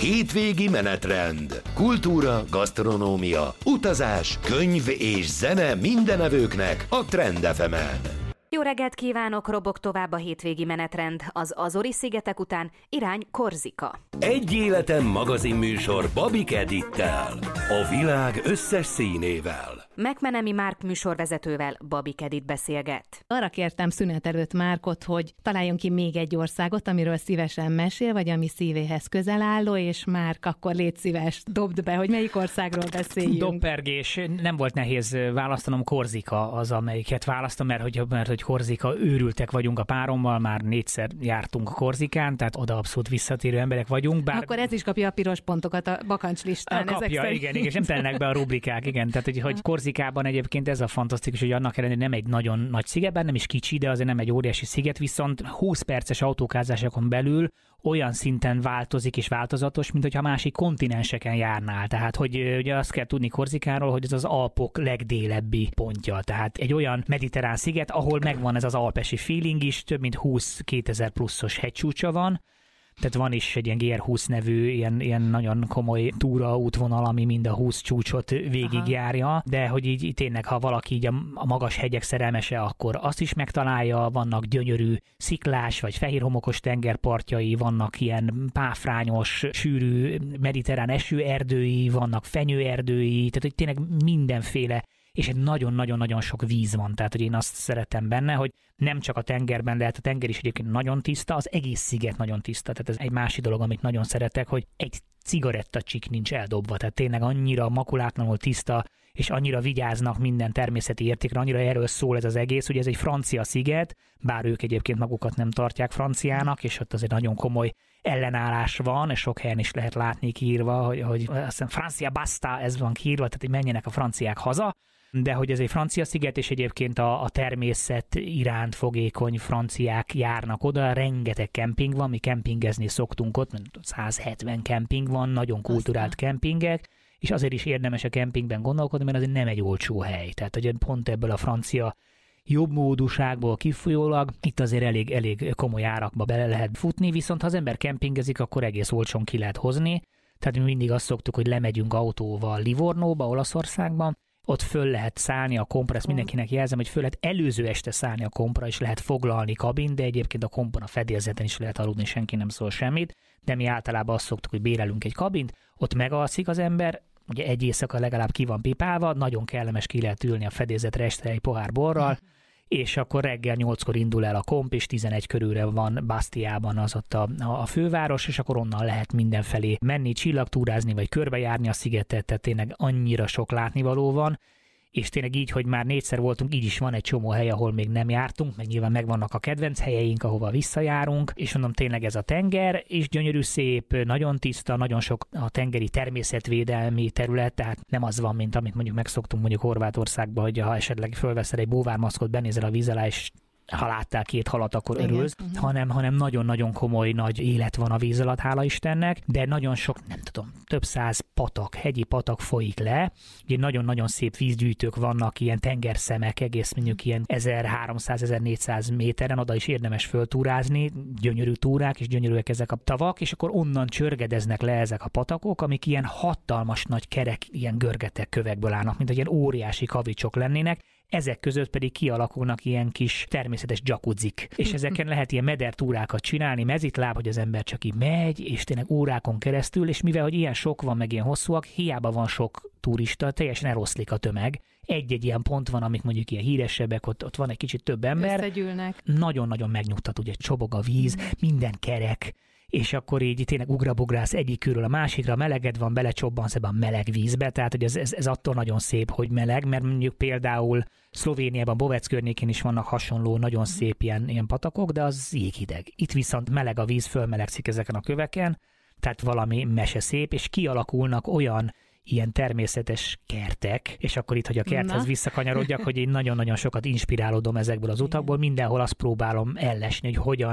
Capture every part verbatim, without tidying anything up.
Hétvégi menetrend. Kultúra, gasztronómia, utazás, könyv és zene minden evőknek a Trend ef emen. Jó reggelt kívánok, robog tovább a hétvégi menetrend. Az Azori-szigetek után irány Korzika. Egy életen magazinműsor Babik Edittel. A világ összes színével. McMenemy Márk műsorvezetővel Babik Edit beszélget. Arra kértem szünet előtt Márkot, hogy találjon ki még egy országot, amiről szívesen mesél, vagy ami szívéhez közel álló, és Márk, akkor légy szíves, dobd be, hogy melyik országról beszéljünk. Dobpergés. Nem volt nehéz választanom, Korzika az, amelyiket választom, mert hogy, mert hogy Korzika, őrültek vagyunk a párommal, már négyszer jártunk Korzikán, tehát oda abszolút visszatérő emberek vagyunk. Bár... Akkor ez is kapja a piros pontokat a bakancslistán. Kapja, igen, igen, és nem telnek be a rubrikák, igen. Tehát, hogy, hogy Korzikában egyébként ez a fantasztikus, hogy annak ellenére nem egy nagyon nagy szigetben, nem is kicsi, de azért nem egy óriási sziget, viszont húsz perces autókázásokon belül olyan szinten változik és változatos, mint hogyha másik kontinenseken járnál. Tehát, hogy ugye azt kell tudni Korzikáról, hogy ez az Alpok legdélebbi pontja. Tehát egy olyan mediterrán sziget, ahol megvan ez az alpesi feeling is, több mint húsz kétezer pluszos hegycsúcsa van. Tehát van is egy ilyen gé er húsz nevű, ilyen, ilyen nagyon komoly túra útvonal, ami mind a húsz csúcsot végigjárja, de hogy így, így tényleg, ha valaki így a, a magas hegyek szerelmese, akkor azt is megtalálja, vannak gyönyörű sziklás vagy fehérhomokos tengerpartjai, vannak ilyen páfrányos, sűrű mediterrán esőerdői, vannak fenyőerdői, tehát hogy tényleg mindenféle, és egy nagyon-nagyon-nagyon sok víz van, tehát hogy én azt szeretem benne, hogy nem csak a tengerben lehet, a tenger is egyébként nagyon tiszta, az egész sziget nagyon tiszta, tehát ez egy másik dolog, amit nagyon szeretek, hogy egy cigarettacsik nincs eldobva, tehát tényleg annyira makulátlanul tiszta, és annyira vigyáznak minden természeti értékre, annyira erről szól ez az egész, hogy ez egy francia sziget, bár ők egyébként magukat nem tartják franciának, és ott azért nagyon komoly ellenállás van, és sok helyen is lehet látni kiírva, hogy, hogy azt hiszem francia basta, ez van kiírva, tehát hogy menjenek a franciák haza, de hogy ez egy francia sziget, és egyébként a, a természet iránt fogékony franciák járnak oda, rengeteg kemping van, mi kempingezni szoktunk ott, száz hetven kemping van, nagyon kulturált kempingek, és azért is érdemes a kempingben gondolkodni, mert azért nem egy olcsó hely. Tehát hogy pont ebből a francia jobbmódúságból kifolyólag itt azért elég, elég komoly árakba bele lehet futni, viszont ha az ember kempingezik, akkor egész olcsón ki lehet hozni. Tehát mi mindig azt szoktuk, hogy lemegyünk autóval Livornóba, Olaszországban, ott föl lehet szállni a kompra, ezt mindenkinek jelzem, hogy föl lehet előző este szállni a kompra, és lehet foglalni kabin, de egyébként a kompon a fedélzeten is lehet aludni, senki nem szól semmit, de mi általában azt szoktuk, hogy bérelünk egy kabint, ott megalszik az ember, ugye egy éjszaka legalább ki van pipálva, nagyon kellemes, ki lehet ülni a fedélzetre este egy pohár borral, és akkor reggel nyolckor indul el a komp, és tizenegy körülre van Bastiában az ott a, a főváros, és akkor onnan lehet mindenfelé menni, csillagtúrázni, vagy körbejárni a szigetet, tehát tényleg annyira sok látnivaló van, és tényleg így, hogy már négyszer voltunk, így is van egy csomó hely, ahol még nem jártunk, meg nyilván megvannak a kedvenc helyeink, ahova visszajárunk, és mondom, tényleg ez a tenger, és gyönyörű, szép, nagyon tiszta, nagyon sok a tengeri természetvédelmi terület, tehát nem az van, mint amit mondjuk megszoktunk mondjuk Horvátországban, hogy ha esetleg fölveszel egy búvármaszkot, benézel a víz alá, és ha láttál két halat, akkor örülsz, uh-huh. hanem, hanem nagyon-nagyon komoly nagy élet van a víz alatt, hála Istennek, de nagyon sok, nem tudom, több száz patak, hegyi patak folyik le, ugye nagyon-nagyon szép vízgyűjtők vannak, ilyen tengerszemek, egész mondjuk ilyen ezerháromszáz-ezernégyszáz méteren, oda is érdemes föltúrázni, gyönyörű túrák, és gyönyörűek ezek a tavak, és akkor onnan csörgedeznek le ezek a patakok, amik ilyen hatalmas nagy kerek, ilyen görgetek kövekből állnak, mint egy ilyen óriási kavicsok lennének, ezek között pedig kialakulnak ilyen kis természetes dzsakudzik. És ezeken lehet ilyen medertúrákat csinálni, mezitláb, hogy az ember csak így megy, és tényleg órákon keresztül, és mivel hogy ilyen sok van, meg ilyen hosszúak, hiába van sok turista, teljesen eloszlik a tömeg. Egy-egy ilyen pont van, amik mondjuk ilyen híresebbek, ott, ott van egy kicsit több ember. Összegyűlnek. Nagyon-nagyon megnyugtat, ugye csobog a víz, minden kerek, és akkor így tényleg ugrabugrász egyik körül a másikra, meleged van, belecsobbansz ebben a meleg vízbe, tehát hogy ez, ez, ez attól nagyon szép, hogy meleg, mert mondjuk például Szlovéniában, Bovec környékén is vannak hasonló, nagyon szép ilyen, ilyen patakok, de az jéghideg. Itt viszont meleg a víz, fölmelegszik ezeken a köveken, tehát valami meseszép, és kialakulnak olyan ilyen természetes kertek, és akkor itt, hogy a kerthez Na. visszakanyarodjak, hogy én nagyon-nagyon sokat inspirálódom ezekből az utakból, mindenhol azt próbálom ellesni, hogy hogyan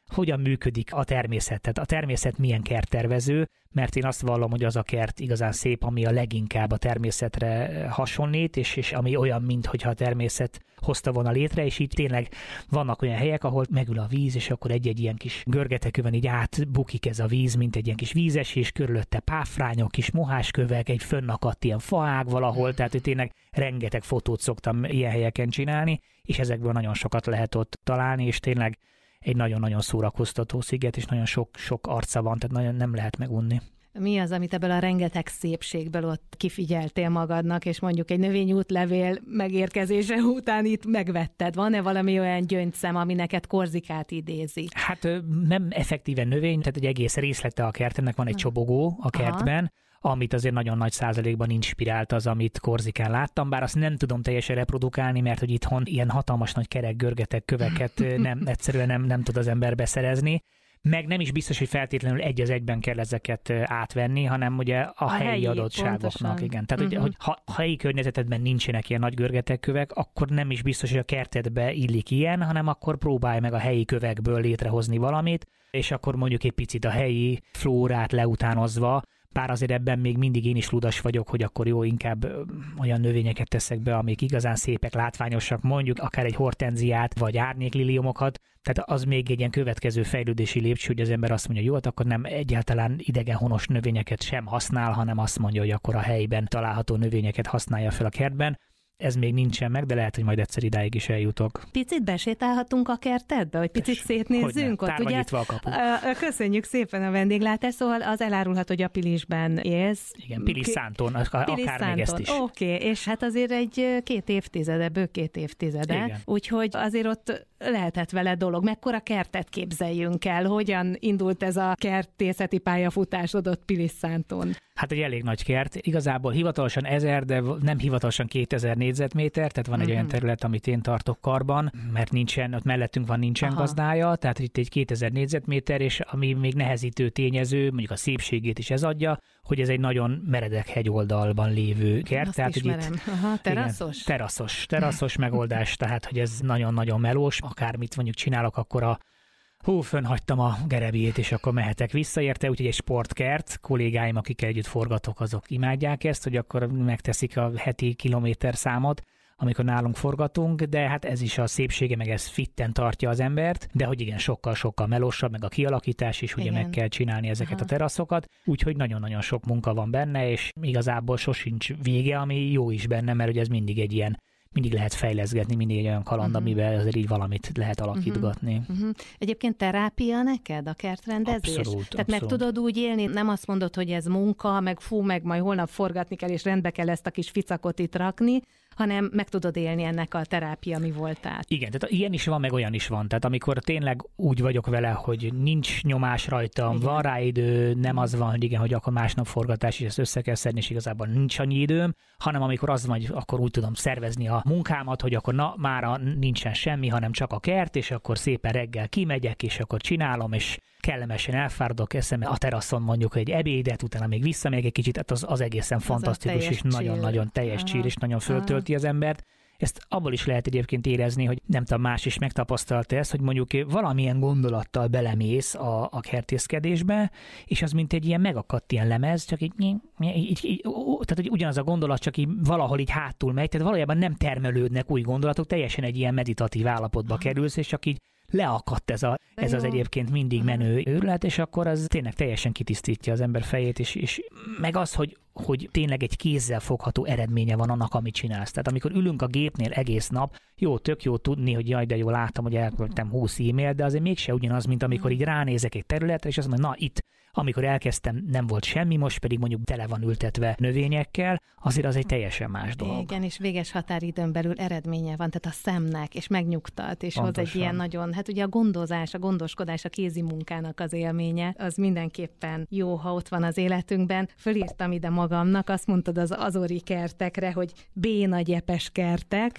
hogyan működik a természet, tehát a természet milyen kerttervező, mert én azt vallom, hogy az a kert igazán szép, ami a leginkább a természetre hasonlít, és, és ami olyan, mintha a természet hozta volna létre, és így tényleg vannak olyan helyek, ahol megül a víz, és akkor egy-egy ilyen kis görgetekövön így átbukik ez a víz, mint egy ilyen kis vízesés, körülötte páfrányok, kis moháskövek, egy fönnakadt ilyen faág valahol, tehát hogy tényleg rengeteg fotót szoktam ilyen helyeken csinálni, és ezekből nagyon sokat lehet ott találni, és tényleg egy nagyon-nagyon szórakoztató sziget, és nagyon sok, sok arca van, tehát nagyon nem lehet megunni. Mi az, amit ebből a rengeteg szépségből ott kifigyeltél magadnak, és mondjuk egy növényútlevél megérkezése után itt megvetted? Van-e valami olyan gyöngyszem, ami neked Korzikát idézi? Hát nem effektíven növény, tehát egy egész részlete a kertemnek, van egy csobogó a kertben, aha, amit azért nagyon nagy százalékban inspirált az, amit Korzikán láttam, bár azt nem tudom teljesen reprodukálni, mert hogy itthon ilyen hatalmas nagy kerek, görgetek, köveket nem, egyszerűen nem, nem tud az ember beszerezni. Meg nem is biztos, hogy feltétlenül egy az egyben kell ezeket átvenni, hanem ugye a, a helyi, helyi adottságoknak. Pontosan. Igen. Tehát, uh-huh. hogy, hogy ha helyi környezetedben nincsenek ilyen nagy görgetekkövek, akkor nem is biztos, hogy a kertedbe illik ilyen, hanem akkor próbálj meg a helyi kövekből létrehozni valamit, és akkor mondjuk egy picit a helyi flórát leutánozva, bár azért ebben még mindig én is ludas vagyok, hogy akkor jó, inkább olyan növényeket teszek be, amik igazán szépek, látványosak, mondjuk akár egy hortenziát, vagy árnyékliliumokat, tehát az még egy ilyen következő fejlődési lépcső, hogy az ember azt mondja, jó, akkor nem egyáltalán idegenhonos növényeket sem használ, hanem azt mondja, hogy akkor a helyben található növényeket használja fel a kertben. Ez még nincsen meg, de lehet, hogy majd egyszer idáig is eljutok. Picit besétálhatunk a kertedbe, hogy picit Tess, szétnézzünk ott, ugye? A kapu. Köszönjük szépen a vendéglátást, szóval az elárulhat, hogy a Pilisben élsz. Igen, Pilis-Szánton, akár még ezt is. Oké, okay, és hát azért egy két évtizede, bő két évtizede, igen. Úgyhogy azért ott lehetett vele dolog. Mekkora kertet képzeljünk el? Hogyan indult ez a kertészeti pályafutásod ott Pilis-Szánton? Hát egy elég nagy kert. Igazából hivatalosan ezer, de nem hivatalosan kétezer négyzetméter, tehát van egy mm-hmm. olyan terület, amit én tartok karban, mert nincsen, ott mellettünk van nincsen Aha. gazdája, tehát itt egy kétezer négyzetméter, és ami még nehezítő tényező, mondjuk a szépségét is ez adja, hogy ez egy nagyon meredek hegyoldalban lévő kert. Azt tehát, ismerem. Hogy itt, Aha, teraszos? Igen, teraszos, teraszos megoldás, tehát hogy ez nagyon-nagyon melós, akármit mondjuk csinálok, akkor a hú, fönnhagytam a gerebjét, és akkor mehetek vissza érte, úgyhogy egy sportkert, kollégáim, akikkel együtt forgatok, azok imádják ezt, hogy akkor megteszik a heti kilométer számot, amikor nálunk forgatunk, de hát ez is a szépsége, meg ez fitten tartja az embert, de hogy igen, sokkal-sokkal melósabb, meg a kialakítás is, ugye igen. meg kell csinálni ezeket Aha. a teraszokat, úgyhogy nagyon-nagyon sok munka van benne, és igazából sosincs vége, ami jó is benne, mert ugye ez mindig egy ilyen mindig lehet fejleszgetni, mindig egy olyan kaland, uh-huh. amiben azért így valamit lehet alakítgatni. Uh-huh. Uh-huh. Egyébként terápia neked a kertrendezés? Abszolút, Tehát abszolút. meg tudod úgy élni, nem azt mondod, hogy ez munka, meg fú, meg majd holnap forgatni kell, és rendbe kell ezt a kis ficakot itt rakni, hanem meg tudod élni ennek a terápia mi voltát. Igen, tehát ilyen is van, meg olyan is van. Tehát amikor tényleg úgy vagyok vele, hogy nincs nyomás rajtam, igen. van rá idő, nem az van, hogy igen, hogy akkor másnap forgatás, és ezt össze kell szedni, és igazából nincs annyi időm, hanem amikor az van, hogy akkor úgy tudom szervezni a munkámat, hogy akkor na, mára nincsen semmi, hanem csak a kert, és akkor szépen reggel kimegyek, és akkor csinálom, és kellemesen elfáradok, eszem a teraszon mondjuk egy ebédet, utána még visszamegyek egy kicsit, tehát az, az egészen az fantasztikus, és nagyon-nagyon teljes csír, és nagyon föltölti az embert. Ezt abból is lehet egyébként érezni, hogy nem tudom, más is megtapasztalta ezt, hogy mondjuk valamilyen gondolattal belemész a, a kertészkedésbe, és az mint egy ilyen megakadt ilyen lemez, csak így, így, így, így tehát hogy ugyanaz a gondolat, csak így valahol így hátul megy, tehát valójában nem termelődnek új gondolatok, teljesen egy ilyen meditatív állapotba kerülsz, és csak így leakadt ez, a, ez az egyébként mindig menő őrület, és akkor az tényleg teljesen kitisztítja az ember fejét, és, és meg az, hogy, hogy tényleg egy kézzel fogható eredménye van annak, amit csinálsz. Tehát amikor ülünk a gépnél egész nap, jó, tök jó tudni, hogy jaj, de jól láttam, hogy elküldtem húsz e-mailt, de azért mégse ugyanaz, mint amikor így ránézek egy területre, és azt mondom, na itt, amikor elkezdtem, nem volt semmi, most pedig mondjuk tele van ültetve növényekkel, azért az egy teljesen más dolog. Igen, és véges határidőn belül eredménye van, tehát a szemnek, és megnyugtat, és hoz egy ilyen nagyon, hát ugye a gondozás, a gondoskodás, a kézi munkának az élménye, az mindenképpen jó, ha ott van az életünkben. Fölírtam ide magamnak, azt mondtad az azori kertekre, hogy béna gyepes kertek.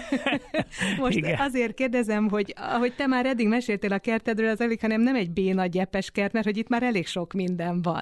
Most igen. Azért kérdezem, hogy ahogy te már eddig meséltél a kertedről, az elég, hanem nem egy béna gyepes kert, mert hogy itt már elég sok minden van.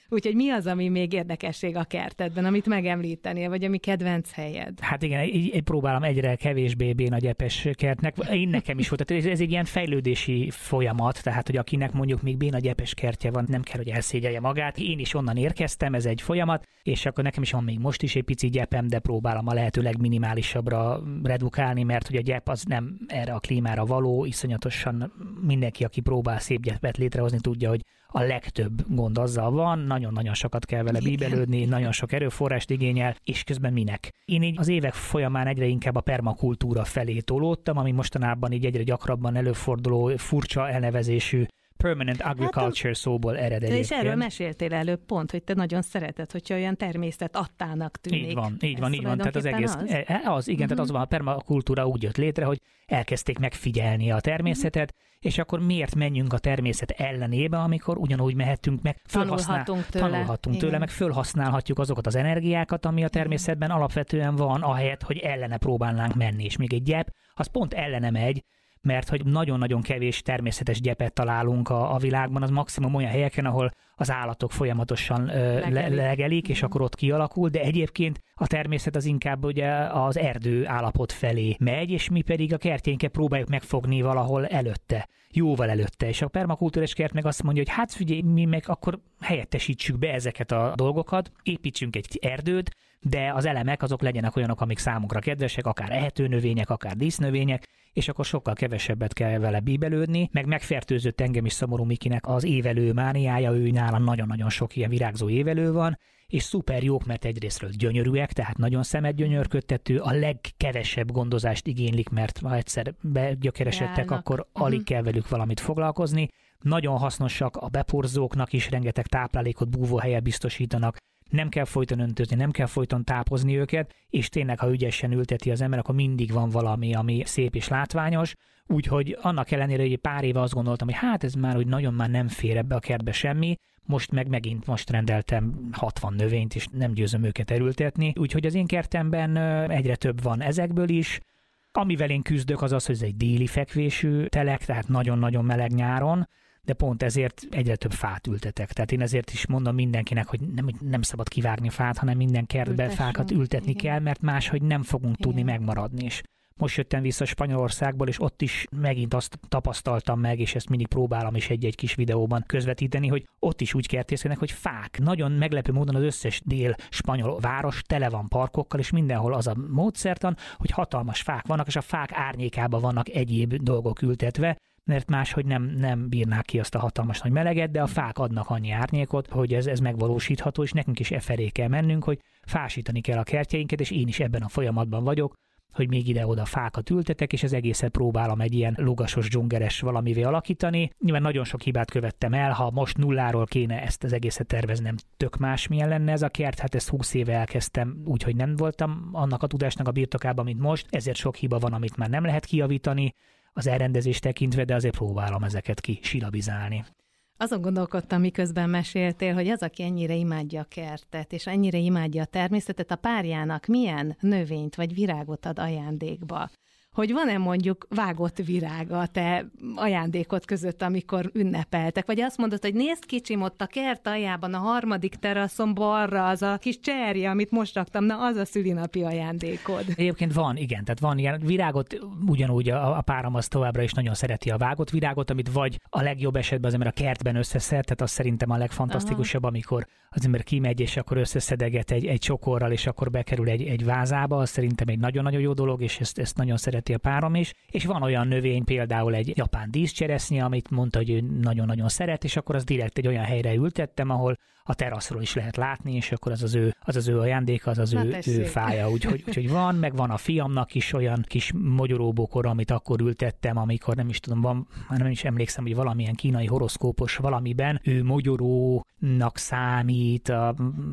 Úgyhogy mi az, ami még érdekesség a kertedben, amit megemlítenél, vagy ami kedvenc helyed? Hát igen, így, így próbálom egyre kevésbé béna gyepes kertnek. Én nekem is volt, tehát ez, ez egy ilyen fejlődési folyamat, tehát hogy akinek mondjuk még béna gyepes kertje van, nem kell, hogy elszégyelje magát. Én is onnan érkeztem, ez egy folyamat, és akkor nekem is van még most is egy pici gyepem, de próbálom a lehető legminimálisabbra redukálni, mert ugye a gyep az nem erre a klímára való, iszonyatosan mindenki, aki próbál szép gyepet létrehozni, tudja, hogy a legtöbb gond azzal van, nagyon-nagyon sokat kell vele bíbelődni, nagyon sok erőforrást igényel, és közben minek. Én így az évek folyamán egyre inkább a permakultúra felé tolódtam, ami mostanában így egyre gyakrabban előforduló furcsa elnevezésű permanent agriculture hát, szóból ered egyébként. És erről meséltél előbb pont, hogy te nagyon szereted, hogyha olyan természet adtának tűnik. Így van, így van, így van. Tehát az egész, az, az igen, uh-huh. tehát az van, a permakultúra úgy jött létre, hogy elkezdték megfigyelni a természetet, uh-huh. és akkor miért menjünk a természet ellenébe, amikor ugyanúgy mehetünk meg, tanulhatunk tőle, tanulhatunk tőle meg fölhasználhatjuk azokat az energiákat, ami a természetben alapvetően van, ahelyett, hogy ellene próbálnánk menni. És még egy gyep, az pont ellene megy, mert hogy nagyon-nagyon kevés természetes gyepet találunk a, a világban, az maximum olyan helyeken, ahol az állatok folyamatosan legelik, le, legelik és mm. akkor ott kialakul, de egyébként a természet az inkább ugye az erdő állapot felé megy, és mi pedig a kertjénket próbáljuk megfogni valahol előtte, jóval előtte. És a permakultúrás kert meg azt mondja, hogy hát figyelj, mi meg akkor helyettesítsük be ezeket a dolgokat, építsünk egy erdőt, de az elemek azok legyenek olyanok, amik számunkra kedvesek, akár ehető növények, akár dísznövények, és akkor sokkal kevesebbet kell vele bíbelődni, meg megfertőzött engem is Szomorú Mikinek az évelő mániája, ő nála nagyon-nagyon sok ilyen virágzó évelő van, és szuper jók, mert egyrésztről gyönyörűek, tehát nagyon szemedgyönyörködtető, a legkevesebb gondozást igénylik, mert ha egyszer begyökeresedtek, akkor uh-huh. alig kell velük valamit foglalkozni. Nagyon hasznosak a beporzóknak is, rengeteg táplálékot, búvóhelyet biztosítanak, nem kell folyton öntözni, nem kell folyton tápozni őket, és tényleg, ha ügyesen ülteti az ember, akkor mindig van valami, ami szép és látványos. Úgyhogy annak ellenére, hogy pár éve azt gondoltam, hogy hát ez már úgy nagyon már nem fér ebbe a kertbe semmi, most meg megint most rendeltem hatvan növényt, és nem győzöm őket erültetni. Úgyhogy az én kertemben egyre több van ezekből is. Amivel én küzdök, az az, hogy ez egy déli fekvésű telek, tehát nagyon-nagyon meleg nyáron, de pont ezért egyre több fát ültetek. Tehát én ezért is mondom mindenkinek, hogy nem, nem szabad kivágni fát, hanem minden kertbe Ültessünk. Fákat ültetni igen. kell, mert máshogy nem fogunk igen. tudni megmaradni. És most jöttem vissza Spanyolországból, és ott is megint azt tapasztaltam meg, és ezt mindig próbálom is egy-egy kis videóban közvetíteni, hogy ott is úgy kertészkednek, hogy fák. Nagyon meglepő módon az összes dél-spanyol város tele van parkokkal, és mindenhol az a módszertan, hogy hatalmas fák vannak, és a fák árnyékában vannak egyéb dolgok ültetve, mert máshogy nem, nem bírnák ki azt a hatalmas nagy meleget, de a fák adnak annyi árnyékot, hogy ez, ez megvalósítható, és nekünk is e felé kell mennünk, hogy fásítani kell a kertjeinket, és én is ebben a folyamatban vagyok, hogy még ide-oda fákat ültetek, és az egészet próbálom egy ilyen lugasos, dzsungeres valamivé alakítani. Nyilván nagyon sok hibát követtem el, ha most nulláról kéne ezt az egészet terveznem, tök más milyen lenne ez a kert, hát ezt húsz éve elkezdtem, úgyhogy nem voltam annak a tudásnak a birtokában, mint most, ezért sok hiba van, amit már nem lehet kijavítani, az elrendezést tekintve, de azért próbálom ezeket kisilabizálni. Azon gondolkodtam, miközben meséltél, hogy az, aki ennyire imádja a kertet, és ennyire imádja a természetet, a párjának milyen növényt vagy virágot ad ajándékba. Hogy van-e mondjuk vágott virága a te ajándékod között, amikor ünnepeltek? Vagy azt mondod, hogy nézd kicsim, ott a kert aljában, a harmadik teraszon balra az a kis cserje, amit most raktam, na az a szülinapi ajándékod. Egyébként van, igen, tehát van ilyen virágot, ugyanúgy a, a párom az továbbra is nagyon szereti a vágott virágot, amit vagy a legjobb esetben az ember a kertben összeszed, tehát az szerintem a legfantasztikusabb, aha. amikor az ember kimegy, és akkor összeszedeget egy, egy csokorral, és akkor bekerül egy, egy vázába, az szerintem egy nagyon-nagyon jó dolog, és ezt, ezt nagyon szereti a párom is. És van olyan növény, például egy japán díszcseresznye, amit mondta, hogy ő nagyon-nagyon szeret, és akkor az direkt egy olyan helyre ültettem, ahol a teraszról is lehet látni, és akkor az az ő, az az ő ajándéka, az az ő, ő fája. Úgyhogy, úgyhogy van, meg van a fiamnak is olyan kis mogyoróbokor, amit akkor ültettem, amikor nem is tudom, van, nem is emlékszem, hogy valamilyen kínai horoszkópos valamiben, ő mogyorónak számít, a,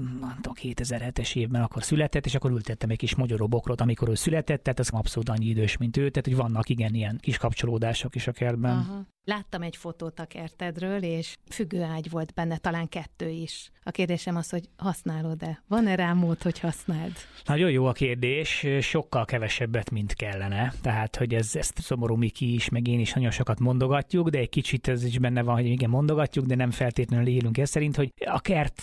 a kétezer-hetes évben akkor született, és akkor ültettem egy kis mogyoróbokrot, amikor ő született, tehát az abszolút annyi idős, mint ő, tehát hogy vannak igen ilyen kis kapcsolódások is a kertben. Aha. Láttam egy fotót a kertedről, és függőágy volt benne, talán kettő is. A kérdésem az, hogy használod-e? Van-e rá mód, hogy használd? Nagyon jó a kérdés, sokkal kevesebbet, mint kellene. Tehát, hogy ez, ezt Szomorú Miki is, meg én is nagyon sokat mondogatjuk, de egy kicsit ez is benne van, hogy igen, mondogatjuk, de nem feltétlenül élünk ez szerint, hogy a kert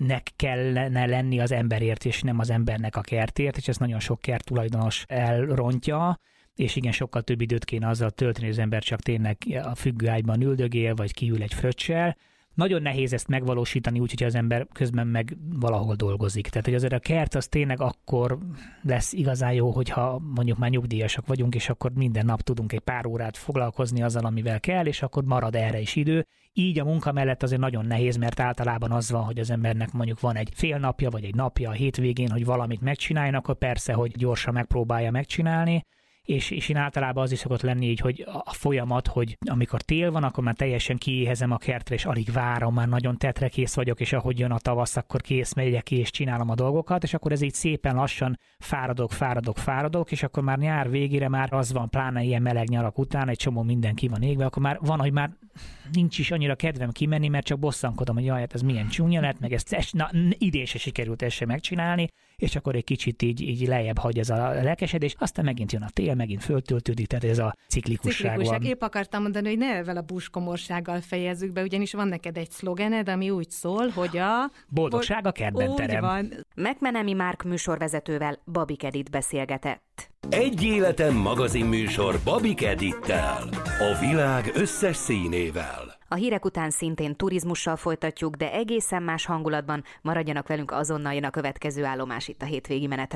nek kellene lenni az emberért, és nem az embernek a kertért, és ez nagyon sok kert tulajdonos elrontja, és igen, sokkal több időt kéne azzal tölteni, hogy az ember csak tényleg a függőágyban üldögél, vagy kiül egy fröccsel. Nagyon nehéz ezt megvalósítani úgy, hogyha az ember közben meg valahol dolgozik. Tehát, hogy azért a kert az tényleg akkor lesz igazán jó, hogyha mondjuk már nyugdíjasak vagyunk, és akkor minden nap tudunk egy pár órát foglalkozni azzal, amivel kell, és akkor marad erre is idő. Így a munka mellett azért nagyon nehéz, mert általában az van, hogy az embernek mondjuk van egy fél napja, vagy egy napja a hétvégén, hogy valamit megcsináljon, akkor persze, hogy gyorsan megpróbálja megcsinálni. És, és én általában az is szokott lenni így, hogy a folyamat, hogy amikor tél van, akkor már teljesen kiéhezem a kertre, és alig várom, már nagyon tetrekész vagyok, és ahogy jön a tavasz, akkor kész megyek ki, és csinálom a dolgokat, és akkor ez így szépen lassan fáradok, fáradok, fáradok, és akkor már nyár végére már az van, pláne ilyen meleg nyarak után, egy csomó minden ki van égve, akkor már van, hogy már nincs is annyira kedvem kimenni, mert csak bosszankodom, hogy jaj, hát ez milyen csúnya lett, meg ezt, ezt na, idén se sikerült ezt sem megcsinálni, és akkor egy kicsit így, így lejjebb hagy ez a lelkesedés, aztán megint jön a tél, megint föltöltődik, tehát ez a ciklikusság, ciklikusság. van. Épp akartam mondani, hogy ne ezzel a búskomorsággal fejezzük be, ugyanis van neked egy szlogened, ami úgy szól, hogy a... Boldogság a kertben terem. Van. McMenemy Márk műsorvezetővel Babik Edit beszélgetett. Egy életen magazinműsor Babik Edittel, a világ összes színével. A hírek után szintén turizmussal folytatjuk, de egészen más hangulatban. Maradjanak velünk, azonnal jön a következő állomás itt a hétvégi menetrend.